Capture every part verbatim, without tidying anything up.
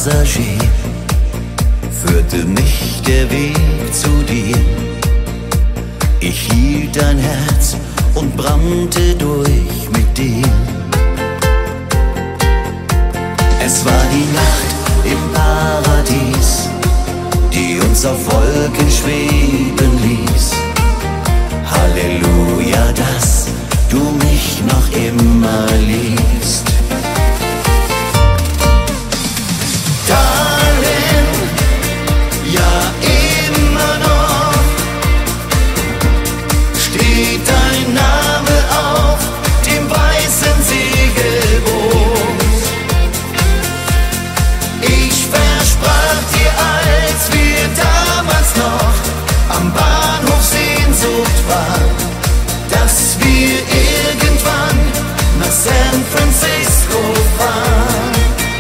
Passagier führte mich der Weg zu dir. Ich hielt dein Herz und brannte durch mit dir. Es war die Nacht im Paradies, die uns auf Wolken schweben ließ. Halleluja, dass du mich noch immer liebst. Darling, ja immer noch steht dein Name auf dem weißen Segelboot. Ich versprach dir, als wir damals noch am Bahnhof Sehnsucht waren, dass wir irgendwann nach San Francisco fahren.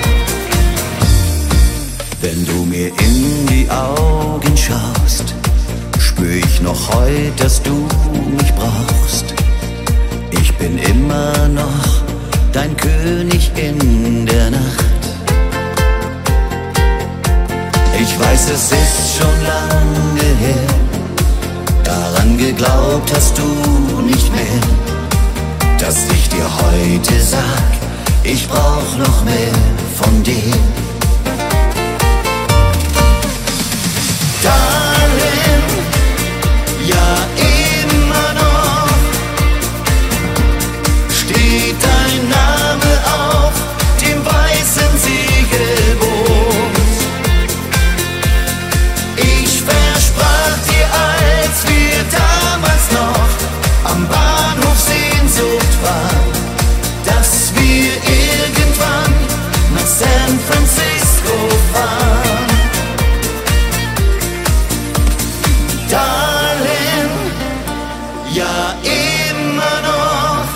Wenn du mir in die Augen schaust, spür ich noch heute, dass du mich brauchst. Ich bin immer noch dein König in der Nacht. Ich weiß, es ist schon lange her, daran geglaubt hast du nicht mehr, dass ich dir heute sag, ich brauch noch mehr von dir. Darling, ja immer noch steht dein Name auf dem weißen Segelboot. Ich versprach dir, als wir damals noch am Bahnhof Sehnsucht waren, dass wir irgendwann nach San Francisco fahren. Darling, ja immer noch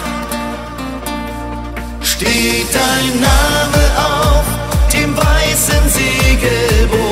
steht dein Name auf dem weißen Segelboot.